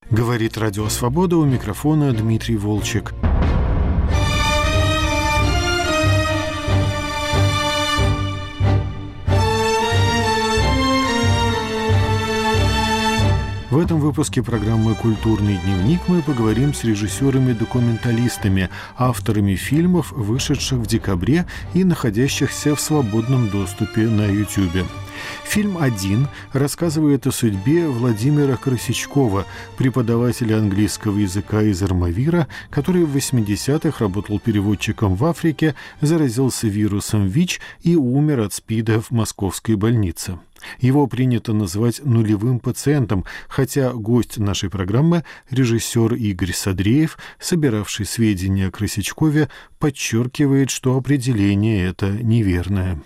Говорит Радио Свобода, у микрофона Дмитрий Волчек. В этом выпуске программы «Культурный дневник» мы поговорим с режиссерами-документалистами, авторами фильмов, вышедших в декабре и находящихся в свободном доступе на YouTube. Фильм «Один» рассказывает о судьбе Владимира Красичкова, преподавателя английского языка из Армавира, который в 80-х работал переводчиком в Африке, заразился вирусом ВИЧ и умер от СПИДа в московской больнице. Его принято называть нулевым пациентом, хотя гость нашей программы, режиссер Игорь Садреев, собиравший сведения о Красичкове, подчеркивает, что определение это неверное.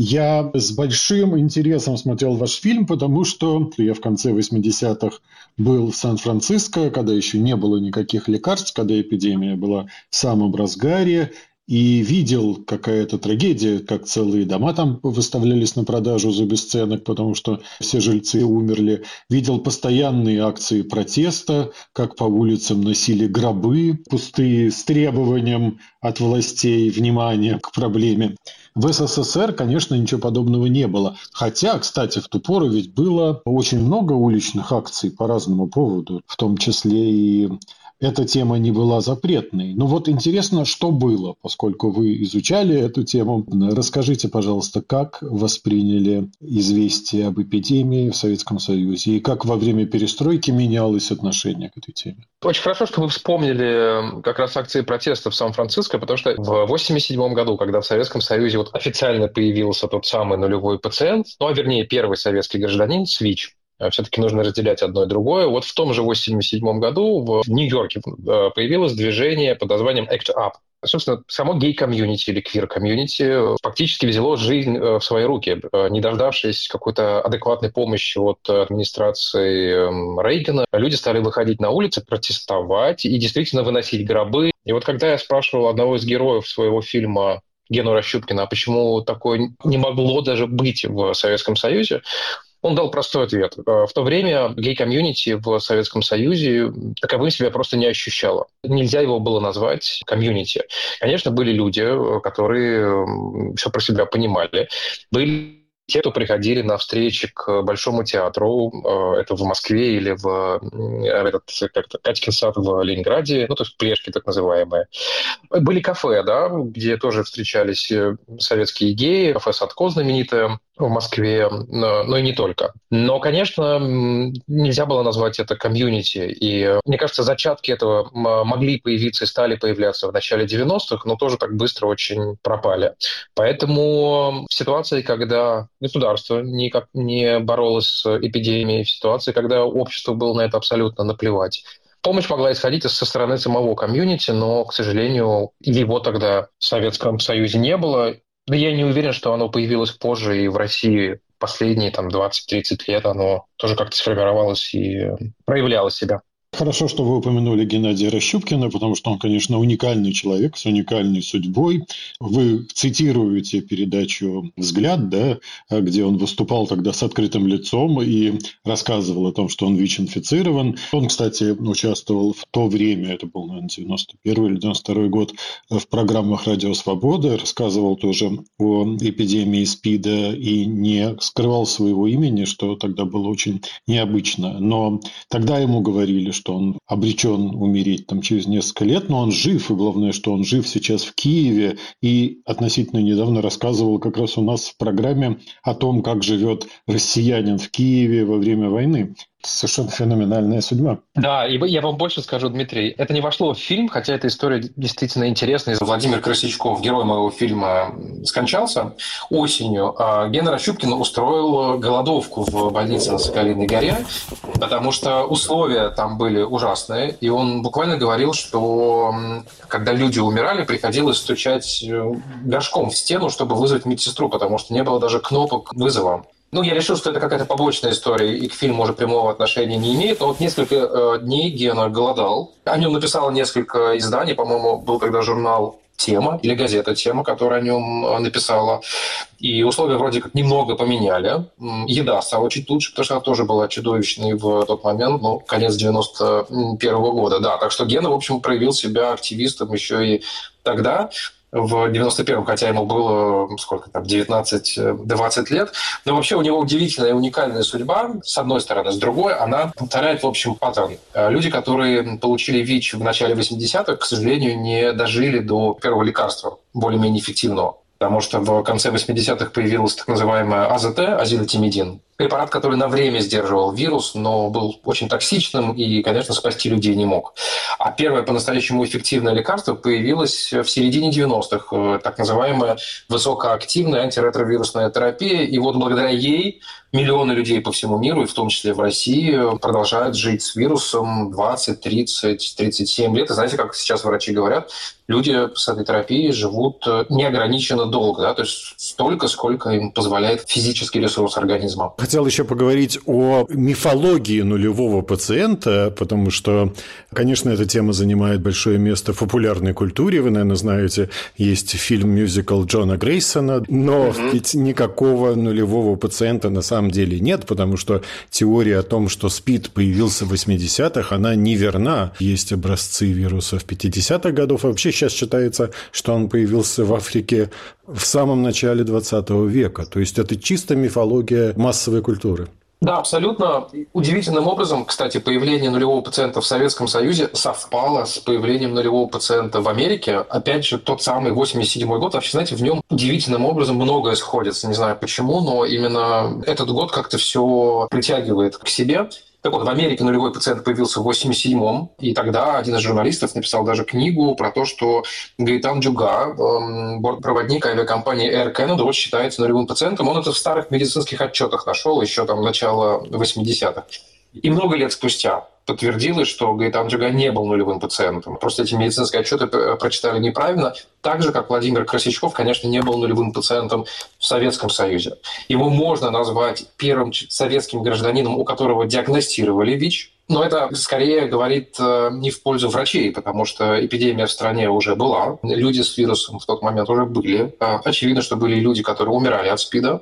Я с большим интересом смотрел ваш фильм, потому что я в конце 80-х был в Сан-Франциско, когда еще не было никаких лекарств, когда эпидемия была в самом разгаре, и видел какая-то трагедия, как целые дома там выставлялись на продажу за бесценок, потому что все жильцы умерли. Видел постоянные акции протеста, как по улицам носили гробы пустые с требованием от властей внимания к проблеме. В СССР, конечно, ничего подобного не было. Хотя, кстати, в ту пору ведь было очень много уличных акций по разному поводу, в том числе и эта тема не была запретной. Но вот интересно, что было, поскольку вы изучали эту тему. Расскажите, пожалуйста, как восприняли известие об эпидемии в Советском Союзе и как во время перестройки менялось отношение к этой теме? Очень хорошо, что вы вспомнили как раз акции протеста в Сан-Франциско, потому что в 1987 году, когда в Советском Союзе официально появился тот самый нулевой пациент, вернее, первый советский гражданин с ВИЧ, все-таки нужно разделять одно и другое. Вот в том же 1987 году в Нью-Йорке появилось движение под названием ACT UP. Собственно, само гей-комьюнити или квир-комьюнити фактически взяло жизнь в свои руки, не дождавшись какой-то адекватной помощи от администрации Рейгана. Люди стали выходить на улицы, протестовать и действительно выносить гробы. И вот когда я спрашивал одного из героев своего фильма Гену Рощупкина, а почему такое не могло даже быть в Советском Союзе, он дал простой ответ. В то время гей-комьюнити в Советском Союзе таковым себя просто не ощущало. Нельзя его было назвать комьюнити. Конечно, были люди, которые все про себя понимали. Были те, кто приходили на встречи к Большому театру, это в Москве или в Катькин сад в Ленинграде, то есть Плешки так называемые. Были кафе, где тоже встречались советские геи, кафе «Садко» знаменитое в Москве, но и не только. Но, конечно, нельзя было назвать это комьюнити. И, мне кажется, зачатки этого могли появиться и стали появляться в начале 90-х, но тоже так быстро очень пропали. Поэтому в ситуации, когда государство никак не боролось с эпидемией, в ситуации, когда обществу было на это абсолютно наплевать, помощь могла исходить со стороны самого комьюнити, но, к сожалению, его тогда в Советском Союзе не было. Да я не уверен, что оно появилось позже, и в России последние 20-30 лет оно тоже как-то сформировалось и проявляло себя. Хорошо, что вы упомянули Геннадия Рощупкина, потому что он, конечно, уникальный человек с уникальной судьбой. Вы цитируете передачу «Взгляд», где он выступал тогда с открытым лицом и рассказывал о том, что он ВИЧ-инфицирован. Он, кстати, участвовал в то время, это был, наверное, 91 или 92 год, в программах «Радио Свобода», рассказывал тоже о эпидемии СПИДа и не скрывал своего имени, что тогда было очень необычно. Но тогда ему говорили, что он обречен умереть через несколько лет, но он жив, и главное, что он жив сейчас в Киеве, и относительно недавно рассказывал как раз у нас в программе о том, как живет россиянин в Киеве во время войны. Совершенно феноменальная судьба. Да, и я вам больше скажу, Дмитрий, это не вошло в фильм, хотя эта история действительно интересная. Владимир Красичков, герой моего фильма, скончался осенью, а Гена Рощупкин устроил голодовку в больнице на Соколиной горе, потому что условия там были ужасные, и он буквально говорил, что когда люди умирали, приходилось стучать горшком в стену, чтобы вызвать медсестру, потому что не было даже кнопок вызова. Я решил, что это какая-то побочная история, и к фильму уже прямого отношения не имеет. Но несколько дней Гена голодал. О нем написало несколько изданий. По-моему, был тогда журнал «Тема» или газета «Тема», которая о нем написала. И условия вроде как немного поменяли. Еда стала чуть лучше, потому что она тоже была чудовищной в тот момент, конец 91-го года. Да, так что Гена, в общем, проявил себя активистом еще и тогда, в 91-м, хотя ему было, 19-20 лет. Но вообще у него удивительная и уникальная судьба, с одной стороны. С другой, она повторяет, в общем, паттерн. Люди, которые получили ВИЧ в начале 80-х, к сожалению, не дожили до первого лекарства, более-менее эффективного. Потому что в конце 80-х появилась так называемая АЗТ, азилотимидин. Препарат, который на время сдерживал вирус, но был очень токсичным и, конечно, спасти людей не мог. А первое по-настоящему эффективное лекарство появилось в середине 90-х, так называемая высокоактивная антиретровирусная терапия. И вот благодаря ей миллионы людей по всему миру, и в том числе в России, продолжают жить с вирусом 20, 30, 37 лет. И знаете, как сейчас врачи говорят, люди с этой терапией живут неограниченно долго, да, то есть столько, сколько им позволяет физический ресурс организма. Хотел еще поговорить о мифологии нулевого пациента, потому что, конечно, эта тема занимает большое место в популярной культуре. Вы, наверное, знаете, есть фильм-мюзикл Джона Грейсона, но ведь никакого нулевого пациента на самом деле нет, потому что теория о том, что СПИД появился в 80-х, она неверна. Есть образцы вирусов 50-х годов, а вообще сейчас считается, что он появился в Африке в самом начале 20 века. То есть это чисто мифология массовой культуры. Да, абсолютно. Удивительным образом, кстати, появление нулевого пациента в Советском Союзе совпало с появлением нулевого пациента в Америке. Опять же, тот самый 87-й год, вообще, знаете, в нем удивительным образом многое сходится. Не знаю почему, но именно этот год как-то все притягивает к себе. Так вот, в Америке нулевой пациент появился в 87-м, и тогда один из журналистов написал даже книгу про то, что Гаитан Джуга, бортпроводник авиакомпании Air Canada, вот считается нулевым пациентом. Он это в старых медицинских отчетах нашел еще там начало 80-х. И много лет спустя подтвердилось, что Гаитан Джуга не был нулевым пациентом. Просто эти медицинские отчеты прочитали неправильно. Так же, как Владимир Красичков, конечно, не был нулевым пациентом в Советском Союзе. Его можно назвать первым советским гражданином, у которого диагностировали ВИЧ. Но это скорее говорит не в пользу врачей, потому что эпидемия в стране уже была. Люди с вирусом в тот момент уже были. Очевидно, что были люди, которые умирали от СПИДа.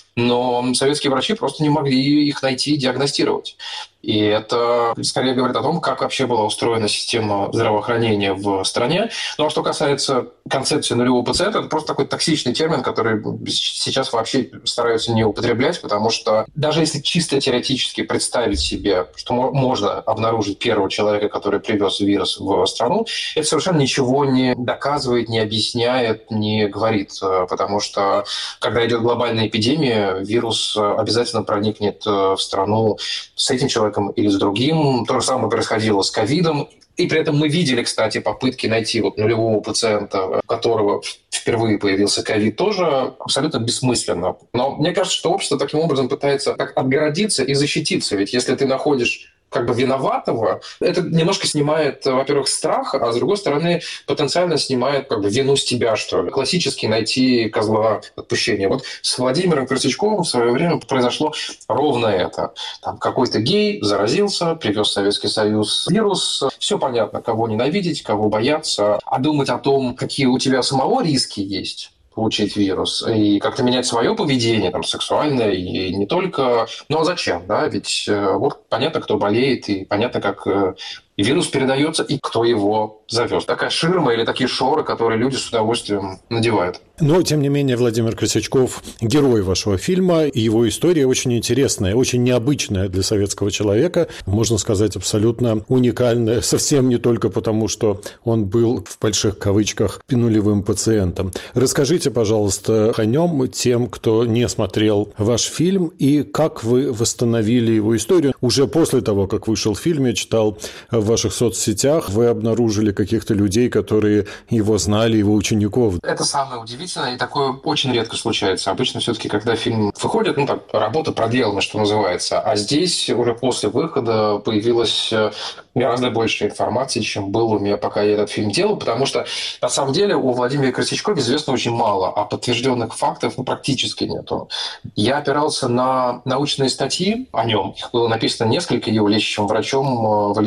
Но советские врачи просто не могли их найти и диагностировать. И это скорее говорит о том, как вообще была устроена система здравоохранения в стране. Ну а что касается концепции нулевого пациента, это просто такой токсичный термин, который сейчас вообще стараются не употреблять, потому что даже если чисто теоретически представить себе, что можно обнаружить первого человека, который привез вирус в страну, это совершенно ничего не доказывает, не объясняет, не говорит. Потому что когда идет глобальная эпидемия, вирус обязательно проникнет в страну с этим человеком или с другим. То же самое происходило с ковидом. И при этом мы видели, кстати, попытки найти нулевого пациента, у которого впервые появился ковид, тоже абсолютно бессмысленно. Но мне кажется, что общество таким образом пытается так отгородиться и защититься. Ведь если ты находишь виноватого, это немножко снимает, во-первых, страх, а с другой стороны, потенциально снимает вину с тебя, что ли. Классически найти козла отпущения. Вот с Владимиром Красичковым в свое время произошло ровно это. Там какой-то гей заразился, привез в Советский Союз вирус. Все понятно, кого ненавидеть, кого бояться. А думать о том, какие у тебя самого риски есть, получить вирус, и как-то менять свое поведение, сексуальное, и не только. Ну а зачем, да? Ведь вот понятно, кто болеет, и понятно, как вирус передается, и кто его завез. Такая ширма или такие шоры, которые люди с удовольствием надевают. Но, тем не менее, Владимир Красичков – герой вашего фильма, и его история очень интересная, очень необычная для советского человека, можно сказать, абсолютно уникальная, совсем не только потому, что он был, в больших кавычках, нулевым пациентом. Расскажите, пожалуйста, о нем тем, кто не смотрел ваш фильм, и как вы восстановили его историю. Уже после того, как вышел фильм, я читал в ваших соцсетях, вы обнаружили каких-то людей, которые его знали, его учеников. Это самое удивительное, и такое очень редко случается. Обычно все-таки, когда фильм выходит, работа проделана, что называется. А здесь уже после выхода появилась гораздо больше информации, чем было у меня, пока я этот фильм делал, потому что, на самом деле, у Владимира Красичкова известно очень мало, а подтвержденных фактов практически нету. Я опирался на научные статьи о нем. Их было написано несколько его лечащим врачом Валентином Покровским,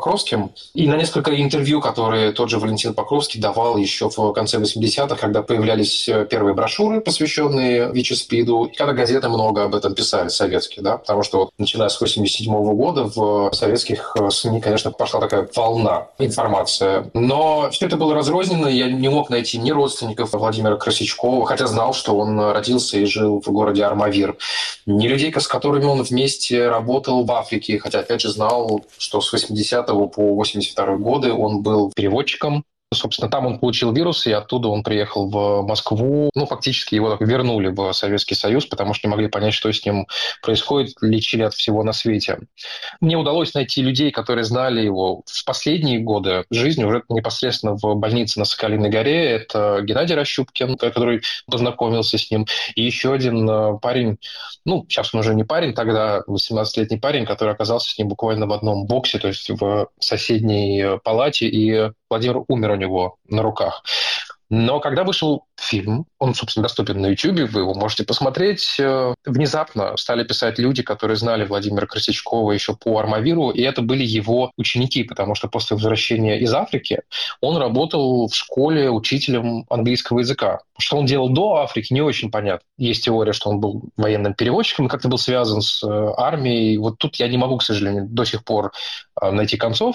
Покровским. И на несколько интервью, которые тот же Валентин Покровский давал еще в конце 80-х, когда появлялись первые брошюры, посвященные ВИЧ-СПИДу, и когда газеты много об этом писали, советские, да, потому что вот, начиная с 87 года в советских СМИ, конечно, пошла такая волна информации. Но все это было разрознено, я не мог найти ни родственников Владимира Красичкова, хотя знал, что он родился и жил в городе Армавир, ни людей, с которыми он вместе работал в Африке, хотя, опять же, знал, что с 80 по 82 годы он был переводчиком. Собственно, там он получил вирус, и оттуда он приехал в Москву. Фактически его так вернули в Советский Союз, потому что не могли понять, что с ним происходит, лечили от всего на свете. Мне удалось найти людей, которые знали его в последние годы жизни, уже непосредственно в больнице на Соколиной горе. Это Геннадий Рощупкин, который познакомился с ним, и еще один парень, сейчас он уже не парень, тогда 18-летний парень, который оказался с ним буквально в одном боксе, то есть в соседней палате, и Владимир умер у него на руках. Но когда вышел фильм, он, собственно, доступен на YouTube, вы его можете посмотреть, внезапно стали писать люди, которые знали Владимира Красичкова еще по Армавиру, и это были его ученики, потому что после возвращения из Африки он работал в школе учителем английского языка. Что он делал до Африки, не очень понятно. Есть теория, что он был военным переводчиком и как-то был связан с армией. Вот тут я не могу, к сожалению, до сих пор найти концов,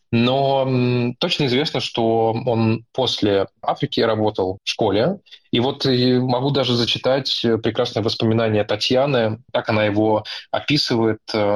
но точно известно, что он после Африки работал в школе. И вот могу даже зачитать прекрасное воспоминание Татьяны, как она его описывает.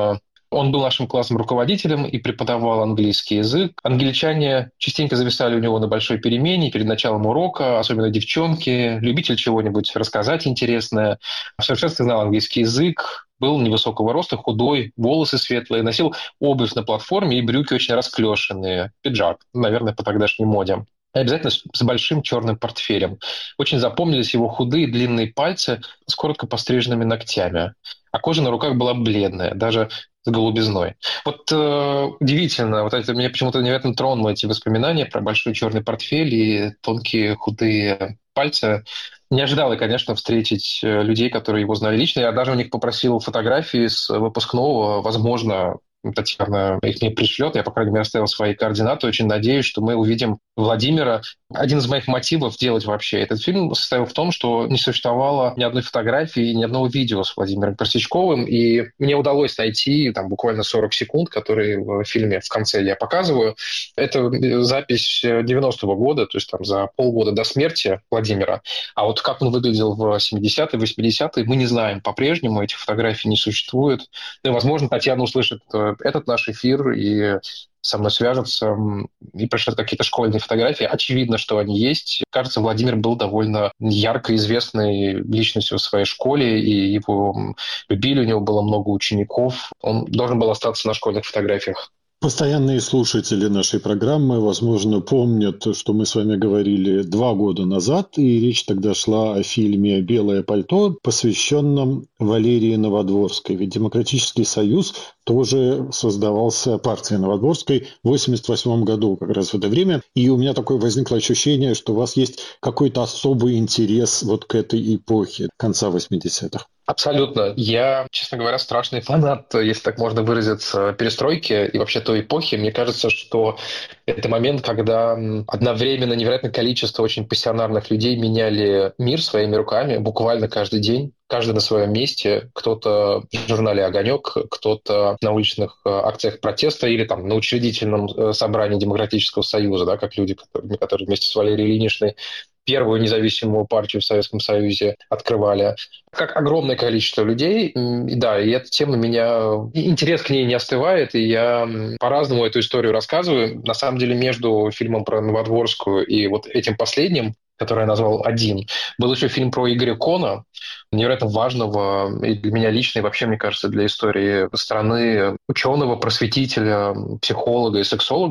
Он был нашим классным руководителем и преподавал английский язык. Англичане частенько зависали у него на большой перемене перед началом урока, особенно девчонки, любитель чего-нибудь рассказать интересное. В совершенстве знал английский язык, был невысокого роста, худой, волосы светлые, носил обувь на платформе и брюки очень расклешенные, пиджак, наверное, по тогдашней моде. И обязательно с большим черным портфелем. Очень запомнились его худые длинные пальцы с коротко постриженными ногтями. А кожа на руках была бледная, даже с голубизной. Вот удивительно, вот это меня почему-то невероятно тронуло, эти воспоминания про большой черный портфель и тонкие худые пальцы. Не ожидал я, конечно, встретить людей, которые его знали лично. Я даже у них попросил фотографии с выпускного. Возможно, Татьяна их мне пришлет. Я, по крайней мере, оставил свои координаты. Очень надеюсь, что мы увидим Владимира. Один из моих мотивов делать вообще этот фильм состоял в том, что не существовало ни одной фотографии, ни одного видео с Владимиром Красичковым. И мне удалось найти буквально 40 секунд, которые в фильме в конце я показываю. Это запись 90-го года, то есть за полгода до смерти Владимира. А вот как он выглядел в 70-е, 80-е, мы не знаем по-прежнему. Этих фотографий не существует. И, возможно, Татьяна услышит этот наш эфир и со мной свяжутся и пришлют какие-то школьные фотографии. Очевидно, что они есть. Кажется, Владимир был довольно ярко известной личностью в своей школе, и его любили, у него было много учеников. Он должен был остаться на школьных фотографиях. Постоянные слушатели нашей программы, возможно, помнят, что мы с вами говорили 2 года назад, и речь тогда шла о фильме «Белое пальто», посвященном Валерии Новодворской. Ведь Демократический союз тоже создавался партией Новодворской в 1988 году, как раз в это время. И у меня такое возникло ощущение, что у вас есть какой-то особый интерес вот к этой эпохе конца 80-х. Абсолютно. Я, честно говоря, страшный фанат, если так можно выразиться, перестройки и вообще той эпохи. Мне кажется, что это момент, когда одновременно невероятное количество очень пассионарных людей меняли мир своими руками буквально каждый день. Каждый на своем месте. Кто-то в журнале «Огонек», кто-то на уличных акциях протеста или на учредительном собрании Демократического союза, да, как люди, которые вместе с Валерией Ильиничной первую независимую партию в Советском Союзе открывали. Как огромное количество людей. И да, и эта тема меня... Интерес к ней не остывает, и я по-разному эту историю рассказываю. На самом деле, между фильмом про Новодворскую и вот этим последним, который я назвал «Один», был еще фильм про Игоря Кона, невероятно важного и для меня лично, и вообще, мне кажется, для истории страны ученого, просветителя, психолога и сексолога.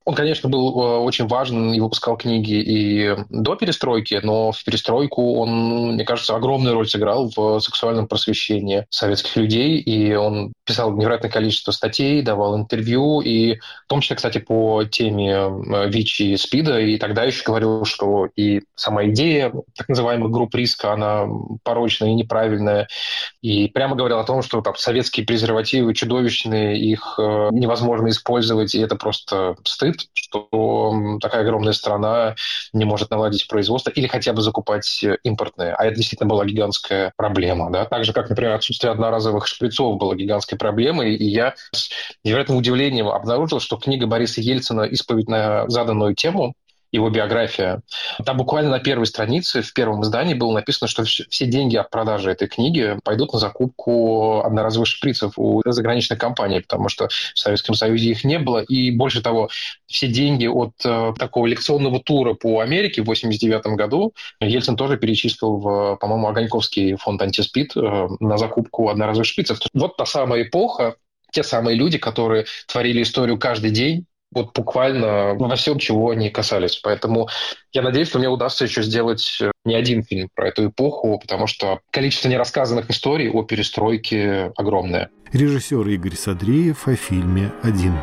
Он, конечно, был очень важен и выпускал книги и до перестройки, но в перестройку он, мне кажется, огромную роль сыграл в сексуальном просвещении советских людей, и он писал невероятное количество статей, давал интервью, и в том числе, кстати, по теме ВИЧ и СПИДа, и тогда еще говорил, что и сама идея так называемых групп риска, она порочная и неправильная, и прямо говорил о том, что там советские презервативы чудовищные, их невозможно использовать, и это просто стыд, что такая огромная страна не может наладить производство или хотя бы закупать импортное. А это действительно была гигантская проблема. Да? Так же, как, например, отсутствие одноразовых шприцов было гигантской проблемой. И я с невероятным удивлением обнаружил, что книга Бориса Ельцина «Исповедь на заданную тему», его биография. Там буквально на первой странице, в первом издании было написано, что все деньги от продажи этой книги пойдут на закупку одноразовых шприцев у заграничной компании, потому что в Советском Союзе их не было. И больше того, все деньги от такого лекционного тура по Америке в 1989 году Ельцин тоже перечислил в, по-моему, Огоньковский фонд антиспид на закупку одноразовых шприцев. Вот та самая эпоха, те самые люди, которые творили историю каждый день, вот буквально во всем, чего они касались. Поэтому я надеюсь, что мне удастся еще сделать не один фильм про эту эпоху, потому что количество нерассказанных историй о перестройке огромное. Режиссер Игорь Садреев о фильме «Один».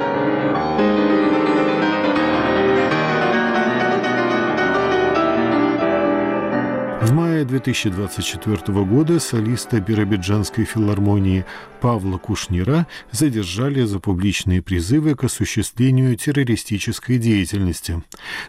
В мае 2024 года солиста Биробиджанской филармонии Павла Кушнира задержали за публичные призывы к осуществлению террористической деятельности.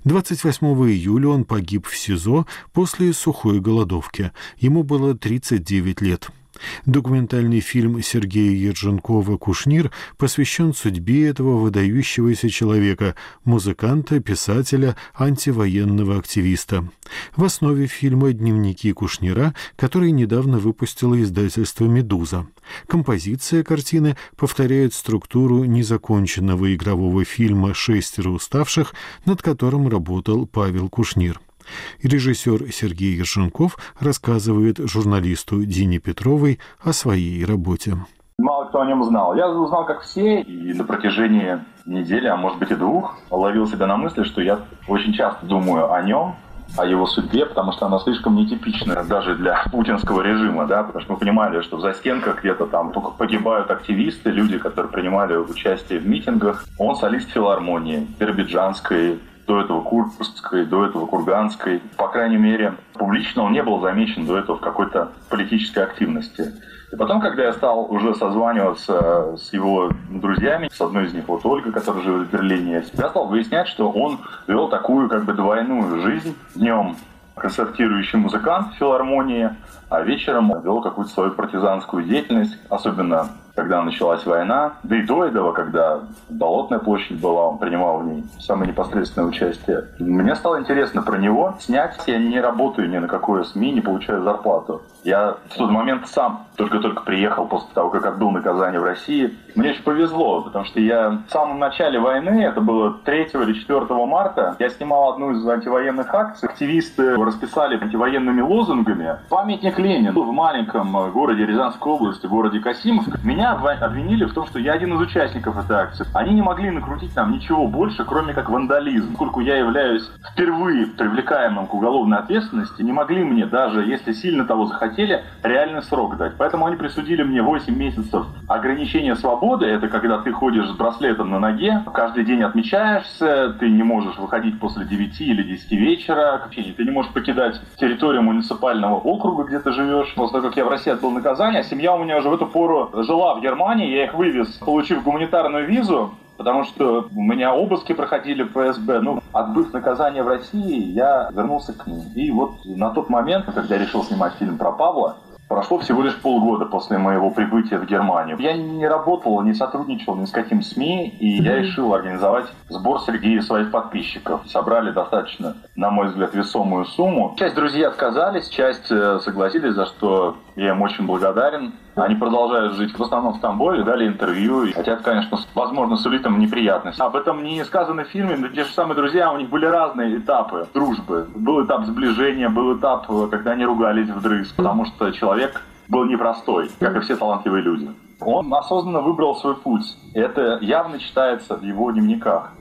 28 июля он погиб в СИЗО после сухой голодовки. Ему было 39 лет. Документальный фильм Сергея Ерженкова «Кушнир» посвящен судьбе этого выдающегося человека, музыканта, писателя, антивоенного активиста. В основе фильма «Дневники Кушнира», который недавно выпустило издательство «Медуза». Композиция картины повторяет структуру незаконченного игрового фильма «Шестеро уставших», над которым работал Павел Кушнир. Режиссер Сергей Ерженков рассказывает журналисту Дине Петровой о своей работе. Мало кто о нем знал. Я узнал, как все, и на протяжении недели, а может быть и двух, ловил себя на мысли, что я очень часто думаю о нем, о его судьбе, потому что она слишком нетипичная даже для путинского режима, да, потому что мы понимали, что в застенках где-то там только погибают активисты, люди, которые принимали участие в митингах. Он солист филармонии биробиджанской, до этого Курской, до этого Курганской. По крайней мере, публично он не был замечен до этого в какой-то политической активности. И потом, когда я стал уже созваниваться с его друзьями, с одной из них вот Ольга, которая живет в Берлине, я стал выяснять, что он вел такую как бы двойную жизнь. Днем концертирующий музыкант в филармонии, а вечером вел какую-то свою партизанскую деятельность, особенно когда началась война, да и до этого, когда Болотная площадь была, он принимал в ней самое непосредственное участие. Мне стало интересно про него снять. Я не работаю ни на какое СМИ, не получаю зарплату. Я в тот момент сам только-только приехал после того, как отбыл наказание в России. Мне очень повезло, потому что я в самом начале войны, это было 3 или 4 марта, я снимал одну из антивоенных акций. Активисты расписали антивоенными лозунгами памятник Ленину в маленьком городе Рязанской области, городе Касимовск. Меня обвинили в том, что я один из участников этой акции. Они не могли накрутить там ничего больше, кроме как вандализм. Поскольку я являюсь впервые привлекаемым к уголовной ответственности, не могли мне, даже если сильно того захотели, реальный срок дать. Поэтому они присудили мне 8 месяцев ограничения свободы. Это когда ты ходишь с браслетом на ноге, каждый день отмечаешься, ты не можешь выходить после 9 или 10 вечера, ты не можешь покидать территорию муниципального округа, где ты живешь. После того, как я в России отбыл наказание, семья у меня уже в эту пору жила в Германии, я их вывез, получив гуманитарную визу, потому что у меня обыски проходили в ФСБ. Отбыв наказание в России, я вернулся к ним. И вот на тот момент, когда я решил снимать фильм про Павла, прошло всего лишь полгода после моего прибытия в Германию. Я не работал, не сотрудничал ни с каким СМИ, и я решил организовать сбор среди своих подписчиков. Собрали достаточно, на мой взгляд, весомую сумму. Часть друзей отказались, часть согласились, за что я им очень благодарен. Они продолжают жить в основном в Стамбуле, дали интервью, и хотят, конечно, возможно, сулить им неприятности. Об этом не сказано в фильме, но те же самые друзья, у них были разные этапы дружбы. Был этап сближения, был этап, когда они ругались вдрызг, потому что человек был непростой, как и все талантливые люди. Он осознанно выбрал свой путь. Это явно читается в его дневниках.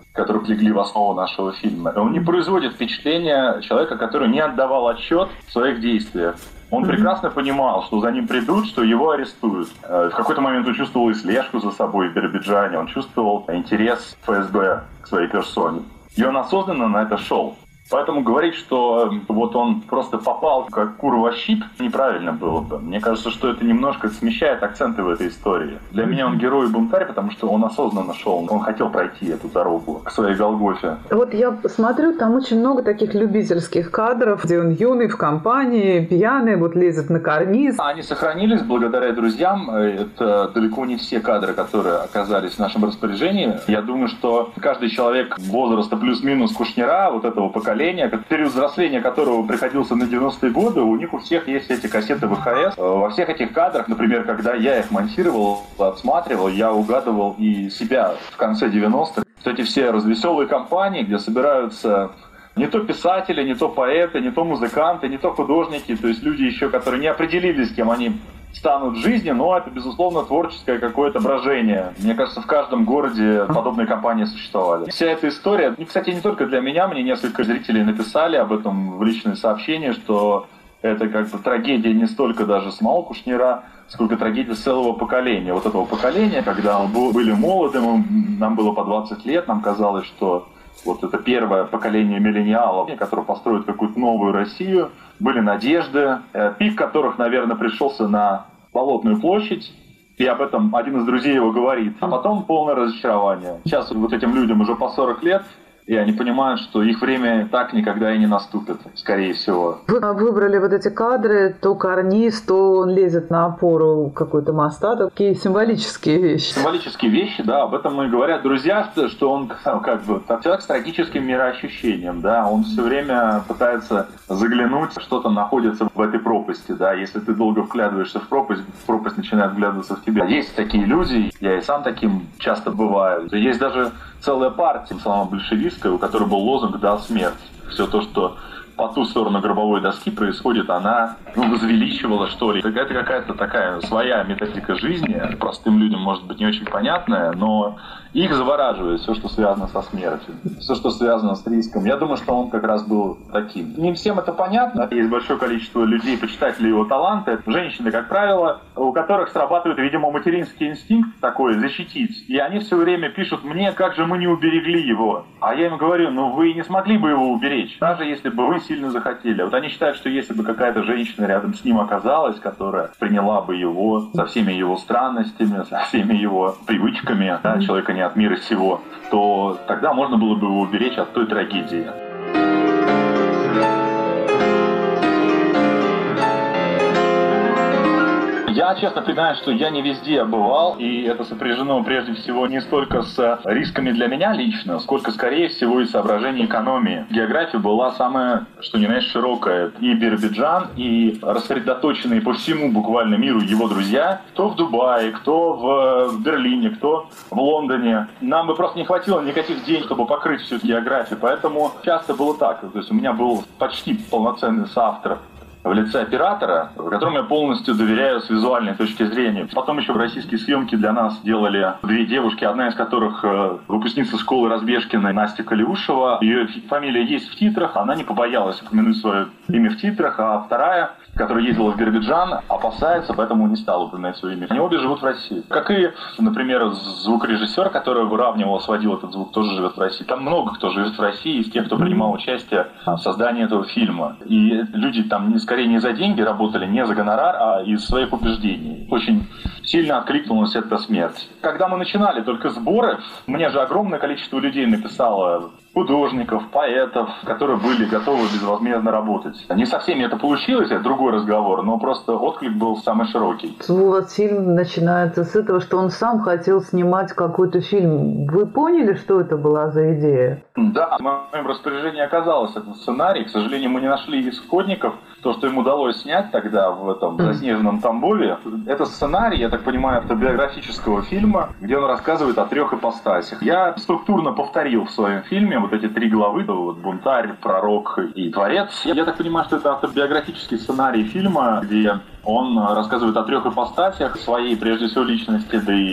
которые легли в основу нашего фильма. Он не производит впечатление человека, который не отдавал отчет в своих действиях. Он прекрасно понимал, что за ним придут, что его арестуют. В какой-то момент он чувствовал и слежку за собой в Биробиджане, он чувствовал интерес ФСБ к своей персоне. И он осознанно на это шел. Поэтому говорить, что вот он просто попал как кур во щип, неправильно было бы. Мне кажется, что это немножко смещает акценты в этой истории. Для меня он герой и бунтарь, потому что он осознанно шел, он хотел пройти эту дорогу к своей Голгофе. Вот я смотрю, там очень много таких любительских кадров, где он юный, в компании, пьяный, вот лезет на карниз. Они сохранились благодаря друзьям. Это далеко не все кадры, которые оказались в нашем распоряжении. Я думаю, что каждый человек возраста плюс-минус Кушнера, вот этого поколения, период взросления которого приходился на 90-е годы, у них у всех есть эти кассеты ВХС. Во всех этих кадрах, например, когда я их монтировал, отсматривал, я угадывал и себя в конце 90-х. Эти все развеселые компании, где собираются не то писатели, не то поэты, не то музыканты, не то художники, то есть люди еще, которые не определились, кем они станут в жизни, но это, безусловно, творческое какое-то брожение. Мне кажется, в каждом городе подобные компании существовали. Вся эта история, кстати, не только для меня, мне несколько зрителей написали об этом в личные сообщения, что это как бы трагедия не столько даже самого Кушнера, сколько трагедия целого поколения. Вот этого поколения, когда мы были молоды, нам было по 20 лет, нам казалось, что вот это первое поколение миллениалов, которые построят какую-то новую Россию, были надежды, пик которых, наверное, пришелся на Болотную площадь, и об этом один из друзей его говорит. А потом полное разочарование. Сейчас вот этим людям уже по 40 лет, и они понимают, что их время так никогда и не наступит, скорее всего. Вы выбрали вот эти кадры, то карниз, то он лезет на опору какой-то моста, такие символические вещи. Символические вещи, да, об этом и говорят друзья, что он как бы человек с трагическим мироощущением, да, он все время пытается заглянуть, что там находится в этой пропасти, да, если ты долго вглядываешься в пропасть начинает вглядываться в тебя. Есть такие люди, я и сам таким часто бываю. Есть даже целая партия, сама большевистская, у которой был лозунг «Да, смерть». Все то, что по ту сторону гробовой доски происходит, она возвеличивала, что ли. Это какая-то такая своя методика жизни, простым людям, может быть, не очень понятная, но их завораживает все, что связано со смертью, все, что связано с риском. Я думаю, что он как раз был таким. Не всем это понятно. Есть большое количество людей, почитателей его таланта. Женщины, как правило, у которых срабатывает, видимо, материнский инстинкт такой, защитить. И они все время пишут мне, как же мы не уберегли его. А я им говорю, вы не смогли бы его уберечь, даже если бы вы сильно захотели. Вот они считают, что если бы какая-то женщина рядом с ним оказалась, которая приняла бы его со всеми его странностями, со всеми его привычками, да, человека не от мира сего, то тогда можно было бы его уберечь от той трагедии. Я честно признаюсь, что я не везде бывал, и это сопряжено прежде всего не столько с рисками для меня лично, сколько, скорее всего, из соображений экономии. География была самая, что ни на есть, широкая. И Биробиджан, и рассредоточенные по всему буквально миру его друзья, кто в Дубае, кто в Берлине, кто в Лондоне. Нам бы просто не хватило никаких денег, чтобы покрыть всю географию, поэтому часто было так. То есть у меня был почти полноценный соавтор в лице оператора, которому я полностью доверяю с визуальной точки зрения. Потом еще российские съемки для нас делали две девушки, одна из которых выпускница школы Разбежкиной Настя Калиушева. Ее фамилия есть в титрах, она не побоялась упомянуть свое имя в титрах, а вторая, которая ездила в Биробиджан, опасается, поэтому не стала упоминать свое имя. Они обе живут в России. Как и, например, звукорежиссер, который выравнивал, сводил этот звук, тоже живет в России. Там много кто живет в России из тех, кто принимал участие в создании этого фильма. И люди там скорее не за деньги работали, не за гонорар, а из своих убеждений. Очень сильно откликнулась эта смерть. Когда мы начинали только сборы, мне же огромное количество людей написало, художников, поэтов, которые были готовы безвозмездно работать. Не со всеми это получилось, это другой разговор, но просто отклик был самый широкий. У вас фильм начинается с этого, что он сам хотел снимать какой-то фильм. Вы поняли, что это была за идея? Да, в моем распоряжении оказался этот сценарий. К сожалению, мы не нашли исходников. То, что им удалось снять тогда в этом заснеженном Тамбове, это сценарий, я так понимаю, автобиографического фильма, где он рассказывает о 3 ипостасях. Я структурно повторил в своем фильме вот эти 3 главы, вот бунтарь, пророк и творец. Я так понимаю, что это автобиографический сценарий фильма, где он рассказывает о 3 ипостасях своей, прежде всего, личности, да и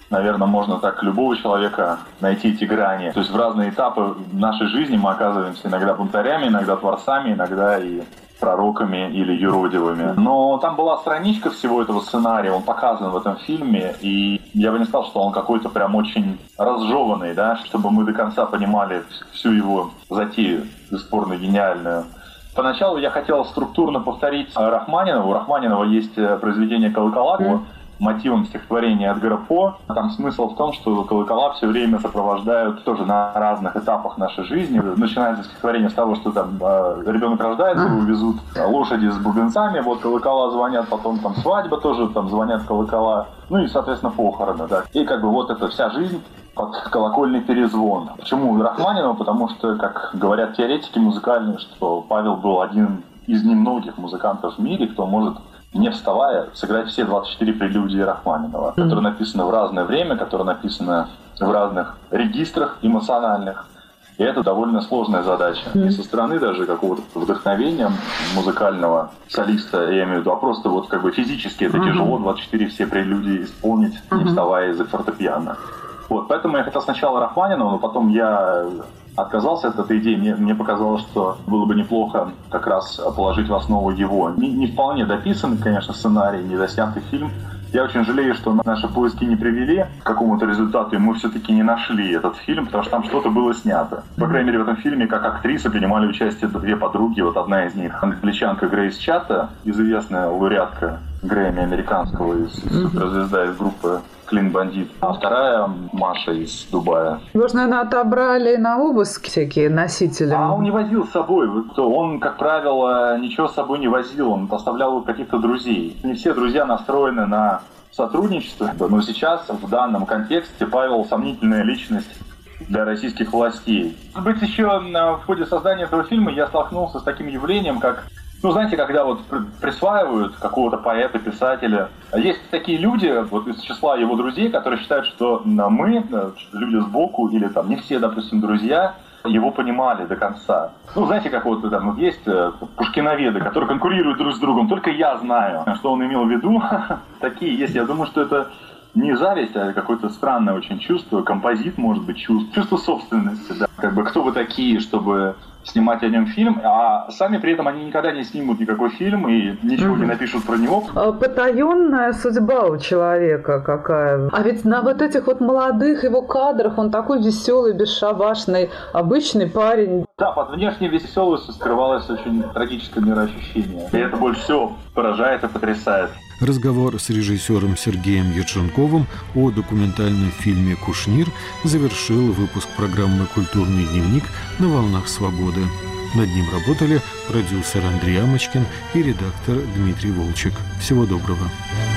наверное, можно так любого человека найти эти грани. То есть в разные этапы нашей жизни мы оказываемся иногда бунтарями, иногда творцами, иногда и пророками или юродивыми. Но там была страничка всего этого сценария, он показан в этом фильме, и я бы не сказал, что он какой-то прям очень разжеванный, да, чтобы мы до конца понимали всю его затею, бесспорно гениальную. Поначалу я хотел структурно повторить Рахманинова. У Рахманинова есть произведение «Колокола», мотивом стихотворения Эдгара По. Там смысл в том, что колокола все время сопровождают тоже на разных этапах нашей жизни. Начинается стихотворение с того, что там ребенок рождается, его везут лошади с бубенцами, вот колокола звонят, потом там свадьба тоже, там звонят колокола, ну и, соответственно, похороны, да. И как бы вот эта вся жизнь под колокольный перезвон. Почему Рахманинова? Потому что, как говорят теоретики музыкальные, что Павел был один из немногих музыкантов в мире, кто может, не вставая, сыграть все 24 прелюдии Рахманинова, которые написаны в разное время, которые написаны в разных регистрах эмоциональных. И это довольно сложная задача. И со стороны даже какого-то вдохновения музыкального солиста, я имею в виду, а просто вот как бы физически это тяжело 24 все прелюдии исполнить, не вставая из-за фортепиано. Вот, поэтому я хотел сначала Рахманинова, но потом я отказался от этой идеи. Мне показалось, что было бы неплохо как раз положить в основу его. Не вполне дописанный, конечно, сценарий, не доснятый фильм. Я очень жалею, что наши поиски не привели к какому-то результату, и мы все-таки не нашли этот фильм, потому что там что-то было снято. По крайней мере, в этом фильме как актрисы принимали участие две подруги. Вот одна из них англичанка Грейс Чатта, известная лауреатка Грэмми американского, суперзвезда из группы Клин Бандит, а вторая Маша из Дубая. Его же, наверное, отобрали на обыск всякие носители. А он не возил с собой. Он, как правило, ничего с собой не возил. Он оставлял у каких-то друзей. Не все друзья настроены на сотрудничество. Но сейчас, в данном контексте, Павел сомнительная личность для российских властей. Может быть, еще в ходе создания этого фильма я столкнулся с таким явлением, как, ну, знаете, когда вот присваивают какого-то поэта, писателя, есть такие люди, вот из числа его друзей, которые считают, что мы, люди сбоку, или там не все, допустим, друзья, его понимали до конца. Ну, знаете, как вот там вот есть пушкиноведы, которые конкурируют друг с другом, только я знаю, что он имел в виду. Такие есть. Я думаю, что это не зависть, а какое-то странное очень чувство, композит, может быть, чувство собственности, да. Как бы кто вы такие, чтобы снимать о нем фильм, а сами при этом они никогда не снимут никакой фильм и ничего не напишут про него. Потаенная судьба у человека какая. А ведь на вот этих вот молодых его кадрах он такой веселый, бесшабашный, обычный парень. Да, под внешней веселостью скрывалось очень трагическое мироощущение. И это больше всего поражает и потрясает. Разговор с режиссером Сергеем Ерженковым о документальном фильме «Кушнир» завершил выпуск программы «Культурный дневник» на «Волнах свободы». Над ним работали продюсер Андрей Амочкин и редактор Дмитрий Волчек. Всего доброго.